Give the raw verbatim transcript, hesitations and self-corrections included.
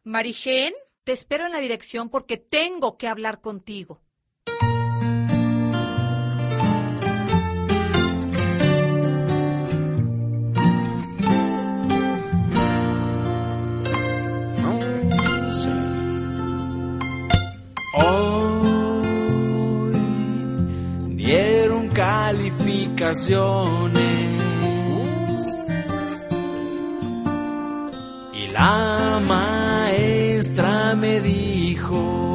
Marigen, te espero en la dirección porque tengo que hablar contigo. Hoy dieron calificaciones y la maestra me dijo: